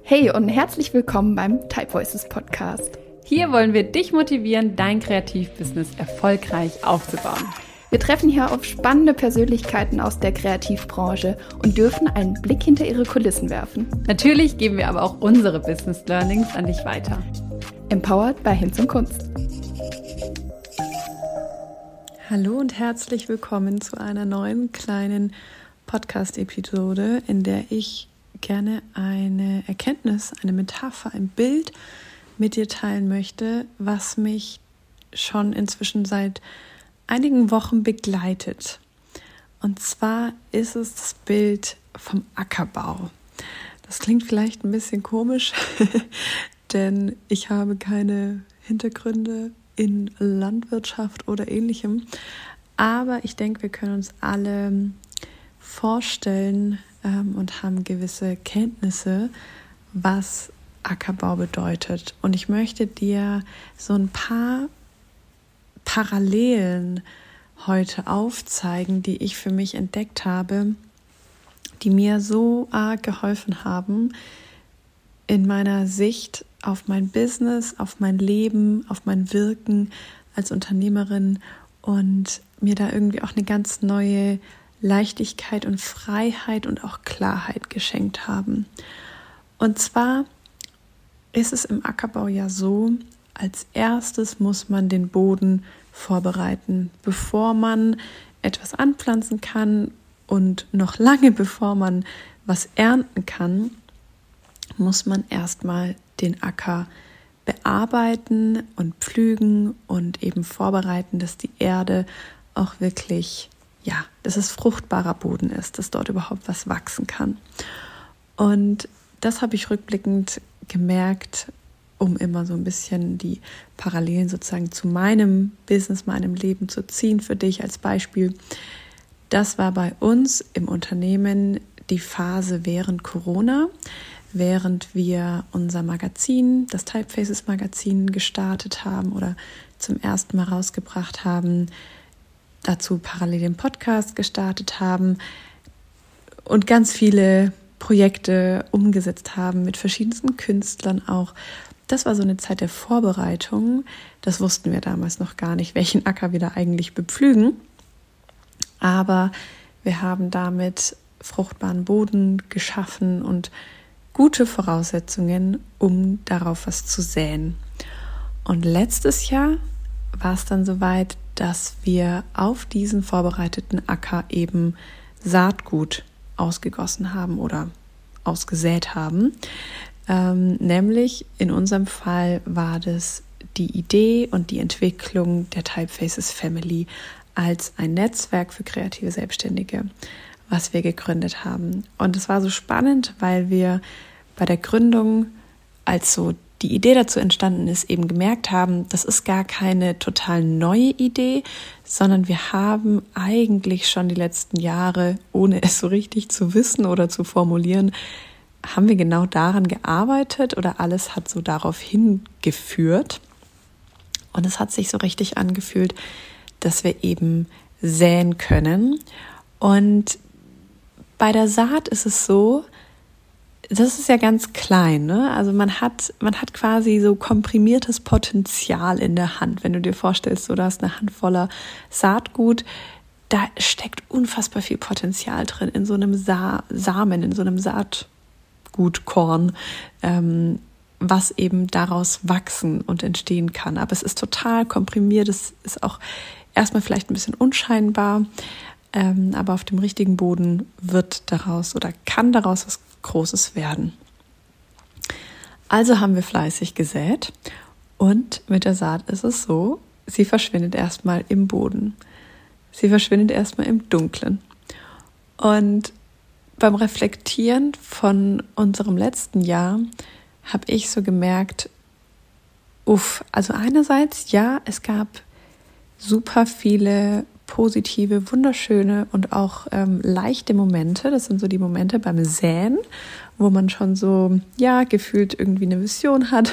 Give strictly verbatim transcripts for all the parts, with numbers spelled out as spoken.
Hey und herzlich willkommen beim Type Voices Podcast. Hier wollen wir dich motivieren, dein Kreativbusiness erfolgreich aufzubauen. Wir treffen hier auf spannende Persönlichkeiten aus der Kreativbranche und dürfen einen Blick hinter ihre Kulissen werfen. Natürlich geben wir aber auch unsere Business Learnings an dich weiter. Empowered bei Hinz und Kunst. Hallo und herzlich willkommen zu einer neuen kleinen Podcast-Episode, in der ich gerne eine Erkenntnis, eine Metapher, ein Bild mit dir teilen möchte, was mich schon inzwischen seit einigen Wochen begleitet. Und zwar ist es das Bild vom Ackerbau. Das klingt vielleicht ein bisschen komisch, denn ich habe keine Hintergründe in Landwirtschaft oder Ähnlichem. Aber ich denke, wir können uns alle vorstellen ähm, und haben gewisse Kenntnisse, was Ackerbau bedeutet. Und ich möchte dir so ein paar Parallelen heute aufzeigen, die ich für mich entdeckt habe, die mir so arg geholfen haben in meiner Sicht auf mein Business, auf mein Leben, auf mein Wirken als Unternehmerin und mir da irgendwie auch eine ganz neue Leichtigkeit und Freiheit und auch Klarheit geschenkt haben. Und zwar ist es im Ackerbau ja so, als erstes muss man den Boden vorbereiten, bevor man etwas anpflanzen kann und noch lange bevor man was ernten kann, muss man erstmal den Acker bearbeiten und pflügen und eben vorbereiten, dass die Erde auch wirklich, ja, dass es fruchtbarer Boden ist, dass dort überhaupt was wachsen kann. Und das habe ich rückblickend gemerkt, um immer so ein bisschen die Parallelen sozusagen zu meinem Business, meinem Leben zu ziehen für dich als Beispiel. Das war bei uns im Unternehmen die Phase während Corona, während wir unser Magazin, das Typefaces Magazin gestartet haben oder zum ersten Mal rausgebracht haben, dazu parallel den Podcast gestartet haben und ganz viele Projekte umgesetzt haben mit verschiedensten Künstlern auch. Das war so eine Zeit der Vorbereitung. Das wussten wir damals noch gar nicht, welchen Acker wir da eigentlich bepflügen. Aber wir haben damit fruchtbaren Boden geschaffen und gute Voraussetzungen, um darauf was zu säen. Und letztes Jahr war es dann soweit, dass wir auf diesen vorbereiteten Acker eben Saatgut ausgegossen haben oder ausgesät haben. Ähm, nämlich in unserem Fall war das die Idee und die Entwicklung der Typefaces Family als ein Netzwerk für kreative Selbstständige, was wir gegründet haben. Und es war so spannend, weil wir bei der Gründung, als so die Idee dazu entstanden ist, eben gemerkt haben, das ist gar keine total neue Idee, sondern wir haben eigentlich schon die letzten Jahre, ohne es so richtig zu wissen oder zu formulieren, haben wir genau daran gearbeitet oder alles hat so darauf hingeführt. Und es hat sich so richtig angefühlt, dass wir eben säen können. Und bei der Saat ist es so, das ist ja ganz klein, ne? Also man hat, man hat quasi so komprimiertes Potenzial in der Hand. Wenn du dir vorstellst, so, du hast eine Hand voller Saatgut, da steckt unfassbar viel Potenzial drin in so einem Sa- Samen, in so einem Saatgutkorn, ähm, was eben daraus wachsen und entstehen kann. Aber es ist total komprimiert, es ist auch erstmal vielleicht ein bisschen unscheinbar, ähm, aber auf dem richtigen Boden wird daraus oder kann daraus was Großes werden. Also haben wir fleißig gesät und mit der Saat ist es so, sie verschwindet erstmal im Boden. Sie verschwindet erstmal im Dunklen. Und beim Reflektieren von unserem letzten Jahr habe ich so gemerkt, uff, also einerseits, ja, es gab super viele positive, wunderschöne und auch ähm, leichte Momente. Das sind so die Momente beim Säen, wo man schon so, ja, gefühlt irgendwie eine Vision hat,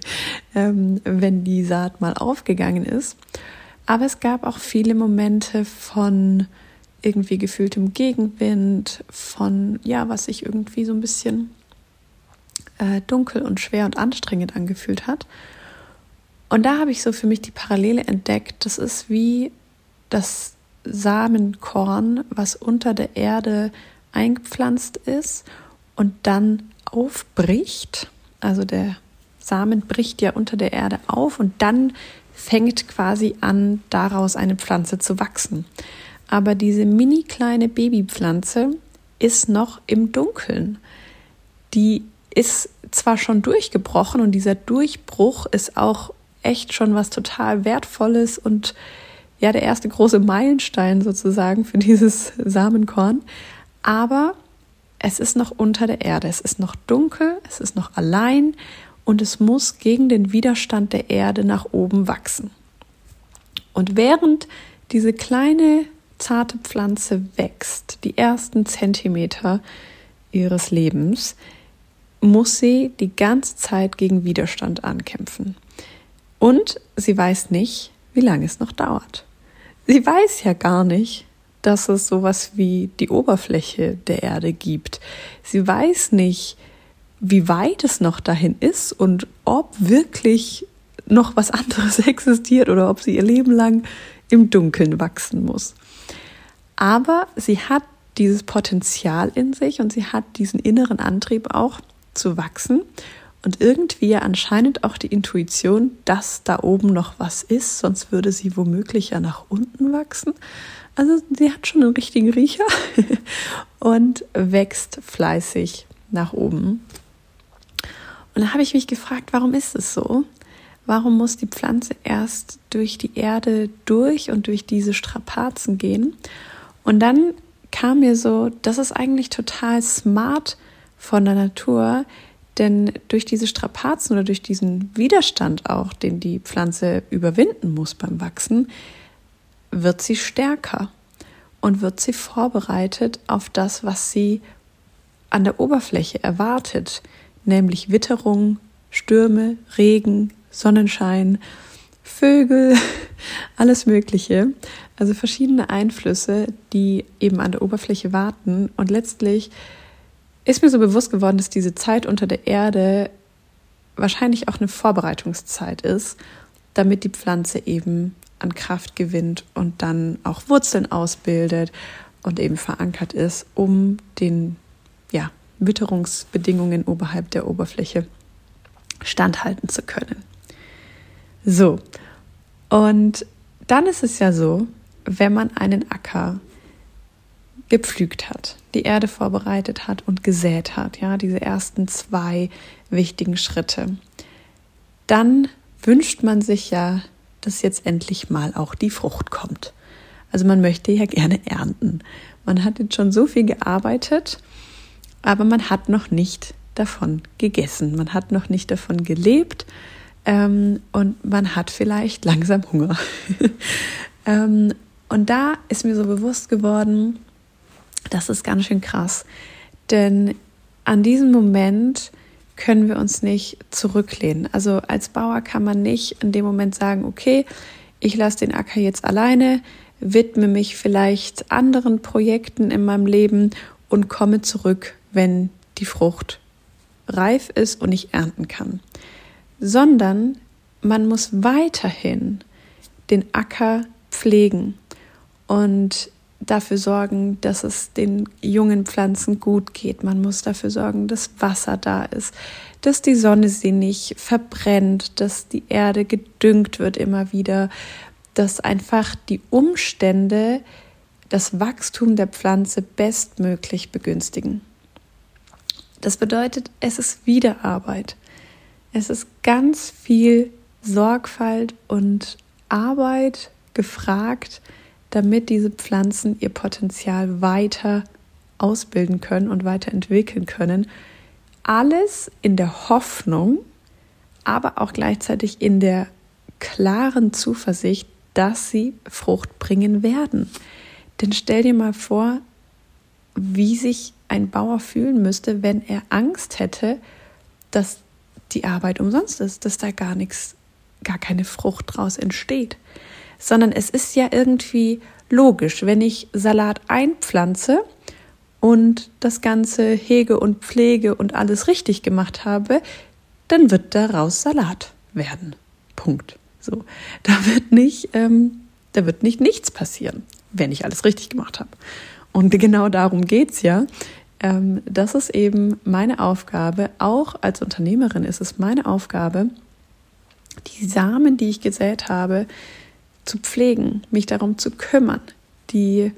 ähm, wenn die Saat mal aufgegangen ist. Aber es gab auch viele Momente von irgendwie gefühltem Gegenwind, von, ja, was sich irgendwie so ein bisschen äh, dunkel und schwer und anstrengend angefühlt hat. Und da habe ich so für mich die Parallele entdeckt. Das ist wie das Samenkorn, was unter der Erde eingepflanzt ist und dann aufbricht. Also der Samen bricht ja unter der Erde auf und dann fängt quasi an, daraus eine Pflanze zu wachsen. Aber diese mini kleine Babypflanze ist noch im Dunkeln. Die ist zwar schon durchgebrochen und dieser Durchbruch ist auch echt schon was total Wertvolles und ja, der erste große Meilenstein sozusagen für dieses Samenkorn. Aber es ist noch unter der Erde, es ist noch dunkel, es ist noch allein und es muss gegen den Widerstand der Erde nach oben wachsen. Und während diese kleine, zarte Pflanze wächst, die ersten Zentimeter ihres Lebens, muss sie die ganze Zeit gegen Widerstand ankämpfen. Und sie weiß nicht, wie lange es noch dauert. Sie weiß ja gar nicht, dass es sowas wie die Oberfläche der Erde gibt. Sie weiß nicht, wie weit es noch dahin ist und ob wirklich noch was anderes existiert oder ob sie ihr Leben lang im Dunkeln wachsen muss. Aber sie hat dieses Potenzial in sich und sie hat diesen inneren Antrieb auch zu wachsen und irgendwie anscheinend auch die Intuition, dass da oben noch was ist, sonst würde sie womöglich ja nach unten wachsen. Also sie hat schon einen richtigen Riecher und wächst fleißig nach oben. Und da habe ich mich gefragt, warum ist es so? Warum muss die Pflanze erst durch die Erde durch und durch diese Strapazen gehen? Und dann kam mir so, das ist eigentlich total smart von der Natur, denn durch diese Strapazen oder durch diesen Widerstand auch, den die Pflanze überwinden muss beim Wachsen, wird sie stärker und wird sie vorbereitet auf das, was sie an der Oberfläche erwartet, nämlich Witterung, Stürme, Regen, Sonnenschein, Vögel, alles Mögliche. Also verschiedene Einflüsse, die eben an der Oberfläche warten. Und letztlich ist mir so bewusst geworden, dass diese Zeit unter der Erde wahrscheinlich auch eine Vorbereitungszeit ist, damit die Pflanze eben an Kraft gewinnt und dann auch Wurzeln ausbildet und eben verankert ist, um den ja, Witterungsbedingungen oberhalb der Oberfläche standhalten zu können. So, und dann ist es ja so, wenn man einen Acker gepflügt hat, die Erde vorbereitet hat und gesät hat, ja, diese ersten zwei wichtigen Schritte, dann wünscht man sich ja, dass jetzt endlich mal auch die Frucht kommt. Also man möchte ja gerne ernten. Man hat jetzt schon so viel gearbeitet, aber man hat noch nicht davon gegessen. Man hat noch nicht davon gelebt ähm, und man hat vielleicht langsam Hunger. ähm, und da ist mir so bewusst geworden, das ist ganz schön krass, denn an diesem Moment können wir uns nicht zurücklehnen. Also als Bauer kann man nicht in dem Moment sagen, okay, ich lasse den Acker jetzt alleine, widme mich vielleicht anderen Projekten in meinem Leben und komme zurück, wenn die Frucht reif ist und ich ernten kann. Sondern man muss weiterhin den Acker pflegen und dafür sorgen, dass es den jungen Pflanzen gut geht. Man muss dafür sorgen, dass Wasser da ist, dass die Sonne sie nicht verbrennt, dass die Erde gedüngt wird immer wieder, dass einfach die Umstände das Wachstum der Pflanze bestmöglich begünstigen. Das bedeutet, es ist wieder Arbeit. Es ist ganz viel Sorgfalt und Arbeit gefragt, damit diese Pflanzen ihr Potenzial weiter ausbilden können und weiterentwickeln können. Alles in der Hoffnung, aber auch gleichzeitig in der klaren Zuversicht, dass sie Frucht bringen werden. Denn stell dir mal vor, wie sich ein Bauer fühlen müsste, wenn er Angst hätte, dass die Arbeit umsonst ist, dass da gar nichts, gar keine Frucht draus entsteht. Sondern es ist ja irgendwie logisch, wenn ich Salat einpflanze und das Ganze hege und pflege und alles richtig gemacht habe, dann wird daraus Salat werden. Punkt. So, da wird nicht, ähm, da wird nicht nichts passieren, wenn ich alles richtig gemacht habe. Und genau darum geht's ja. Ähm, das ist eben meine Aufgabe. Auch als Unternehmerin ist es meine Aufgabe, die Samen, die ich gesät habe, zu pflegen, mich darum zu kümmern, die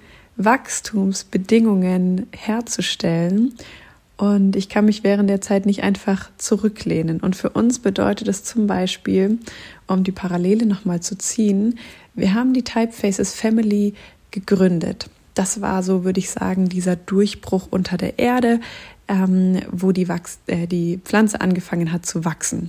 Wachstumsbedingungen herzustellen. Und ich kann mich während der Zeit nicht einfach zurücklehnen. Und für uns bedeutet es zum Beispiel, um die Parallele nochmal zu ziehen, wir haben die Typefaces Family gegründet. Das war so, würde ich sagen, dieser Durchbruch unter der Erde, ähm, wo die, Wachs- äh, die Pflanze angefangen hat zu wachsen.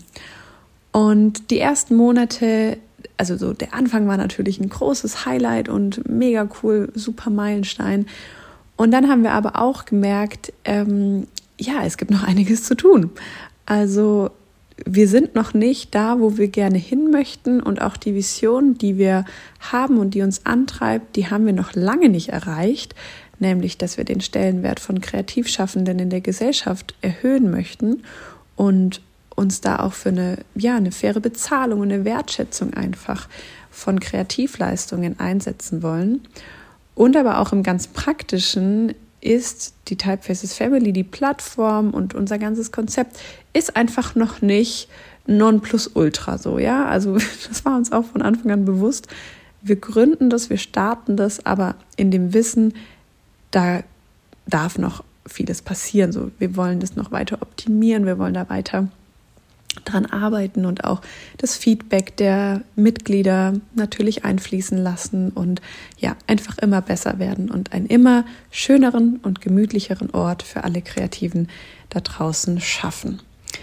Und die ersten Monate, also so der Anfang war natürlich ein großes Highlight und mega cool, super Meilenstein. Und dann haben wir aber auch gemerkt, ähm, ja, es gibt noch einiges zu tun. Also wir sind noch nicht da, wo wir gerne hin möchten, und auch die Vision, die wir haben und die uns antreibt, die haben wir noch lange nicht erreicht, nämlich, dass wir den Stellenwert von Kreativschaffenden in der Gesellschaft erhöhen möchten und uns da auch für eine, ja, eine faire Bezahlung und eine Wertschätzung einfach von Kreativleistungen einsetzen wollen. Und aber auch im ganz Praktischen ist die Typefaces Family, die Plattform und unser ganzes Konzept ist einfach noch nicht Nonplusultra so, ja. Also das war uns auch von Anfang an bewusst. Wir gründen das, wir starten das, aber in dem Wissen, da darf noch vieles passieren. So, wir wollen das noch weiter optimieren, wir wollen da weiter dran arbeiten und auch das Feedback der Mitglieder natürlich einfließen lassen und ja, einfach immer besser werden und einen immer schöneren und gemütlicheren Ort für alle Kreativen da draußen schaffen.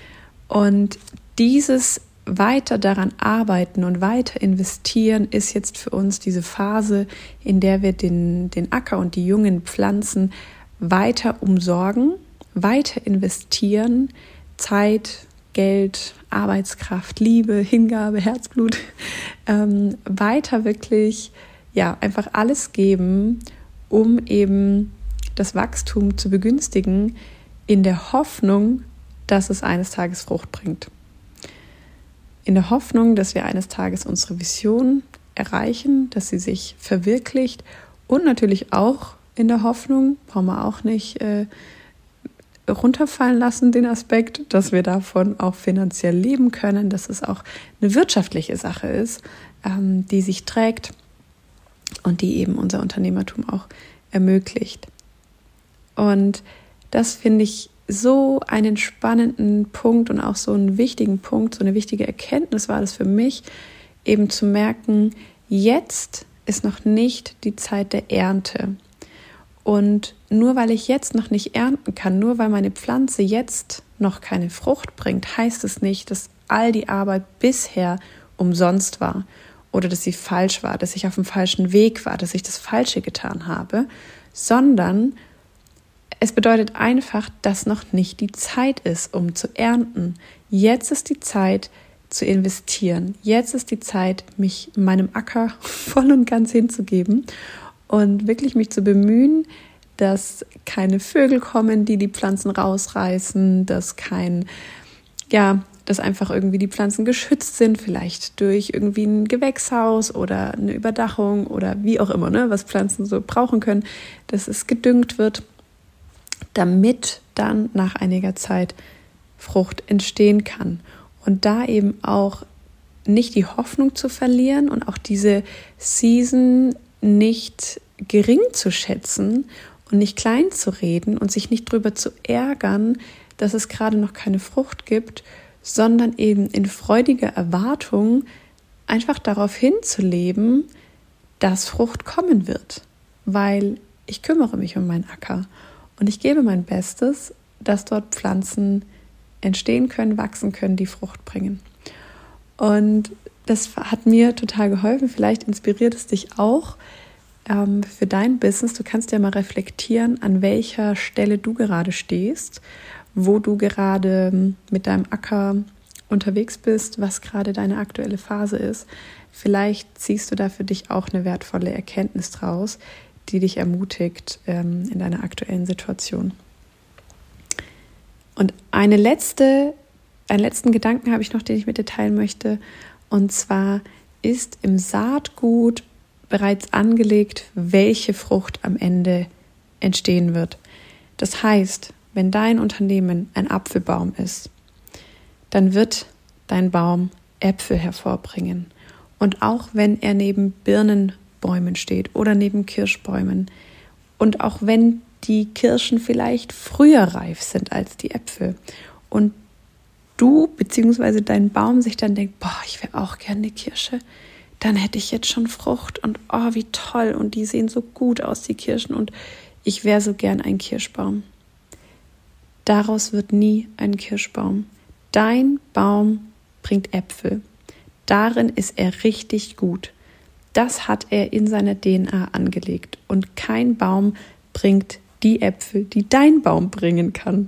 Und dieses weiter daran arbeiten und weiter investieren ist jetzt für uns diese Phase, in der wir den, den Acker und die jungen Pflanzen weiter umsorgen, weiter investieren, Zeit, Geld, Arbeitskraft, Liebe, Hingabe, Herzblut, ähm, weiter wirklich, ja, einfach alles geben, um eben das Wachstum zu begünstigen, in der Hoffnung, dass es eines Tages Frucht bringt. In der Hoffnung, dass wir eines Tages unsere Vision erreichen, dass sie sich verwirklicht, und natürlich auch in der Hoffnung, brauchen wir auch nicht äh, runterfallen lassen, den Aspekt, dass wir davon auch finanziell leben können, dass es auch eine wirtschaftliche Sache ist, ähm, die sich trägt und die eben unser Unternehmertum auch ermöglicht. Und das finde ich so einen spannenden Punkt und auch so einen wichtigen Punkt, so eine wichtige Erkenntnis war das für mich, eben zu merken, jetzt ist noch nicht die Zeit der Ernte. Und nur weil ich jetzt noch nicht ernten kann, nur weil meine Pflanze jetzt noch keine Frucht bringt, heißt es nicht, dass all die Arbeit bisher umsonst war oder dass sie falsch war, dass ich auf dem falschen Weg war, dass ich das Falsche getan habe, sondern es bedeutet einfach, dass noch nicht die Zeit ist, um zu ernten. Jetzt ist die Zeit zu investieren. Jetzt ist die Zeit, mich meinem Acker voll und ganz hinzugeben und wirklich mich zu bemühen, dass keine Vögel kommen, die die Pflanzen rausreißen, dass kein, ja, dass einfach irgendwie die Pflanzen geschützt sind, vielleicht durch irgendwie ein Gewächshaus oder eine Überdachung oder wie auch immer, ne, was Pflanzen so brauchen können, dass es gedüngt wird, damit dann nach einiger Zeit Frucht entstehen kann. Und da eben auch nicht die Hoffnung zu verlieren und auch diese Season nicht gering zu schätzen und nicht klein zu reden und sich nicht drüber zu ärgern, dass es gerade noch keine Frucht gibt, sondern eben in freudiger Erwartung einfach darauf hinzuleben, dass Frucht kommen wird, weil ich kümmere mich um meinen Acker und ich gebe mein Bestes, dass dort Pflanzen entstehen können, wachsen können, die Frucht bringen. Und das hat mir total geholfen. Vielleicht inspiriert es dich auch ähm, für dein Business. Du kannst ja mal reflektieren, an welcher Stelle du gerade stehst, wo du gerade mit deinem Acker unterwegs bist, was gerade deine aktuelle Phase ist. Vielleicht ziehst du da für dich auch eine wertvolle Erkenntnis draus, die dich ermutigt ähm, in deiner aktuellen Situation. Und eine letzte, einen letzten Gedanken habe ich noch, den ich mit dir teilen möchte. Und zwar ist im Saatgut bereits angelegt, welche Frucht am Ende entstehen wird. Das heißt, wenn dein Unternehmen ein Apfelbaum ist, dann wird dein Baum Äpfel hervorbringen. Und auch wenn er neben Birnenbäumen steht oder neben Kirschbäumen und auch wenn die Kirschen vielleicht früher reif sind als die Äpfel und du bzw. dein Baum sich dann denkt, boah, ich wäre auch gerne eine Kirsche, dann hätte ich jetzt schon Frucht und oh, wie toll und die sehen so gut aus, die Kirschen und ich wäre so gern ein Kirschbaum. Daraus wird nie ein Kirschbaum. Dein Baum bringt Äpfel. Darin ist er richtig gut. Das hat er in seiner D N A angelegt und kein Baum bringt die Äpfel, die dein Baum bringen kann.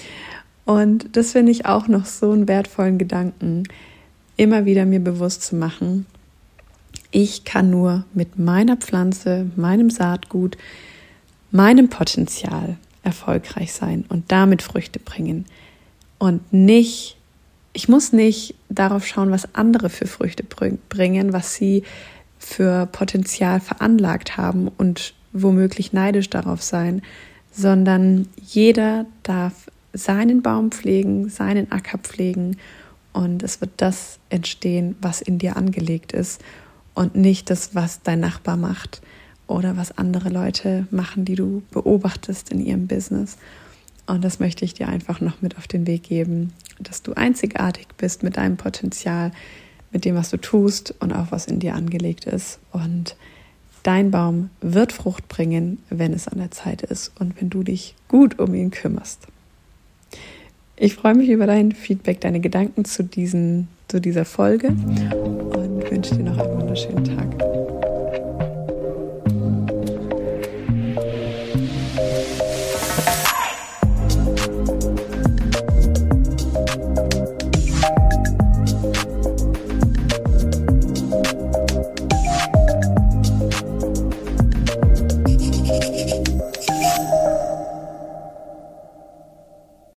Und das finde ich auch noch so einen wertvollen Gedanken, immer wieder mir bewusst zu machen. Ich kann nur mit meiner Pflanze, meinem Saatgut, meinem Potenzial erfolgreich sein und damit Früchte bringen. Und nicht, ich muss nicht darauf schauen, was andere für Früchte bringen, was sie für Potenzial veranlagt haben und womöglich neidisch darauf sein, sondern jeder darf seinen Baum pflegen, seinen Acker pflegen und es wird das entstehen, was in dir angelegt ist und nicht das, was dein Nachbar macht oder was andere Leute machen, die du beobachtest in ihrem Business. Und das möchte ich dir einfach noch mit auf den Weg geben, dass du einzigartig bist mit deinem Potenzial, mit dem, was du tust und auch was in dir angelegt ist. Und dein Baum wird Frucht bringen, wenn es an der Zeit ist und wenn du dich gut um ihn kümmerst. Ich freue mich über dein Feedback, deine Gedanken zu, diesen, zu dieser Folge und wünsche dir noch einen wunderschönen Tag.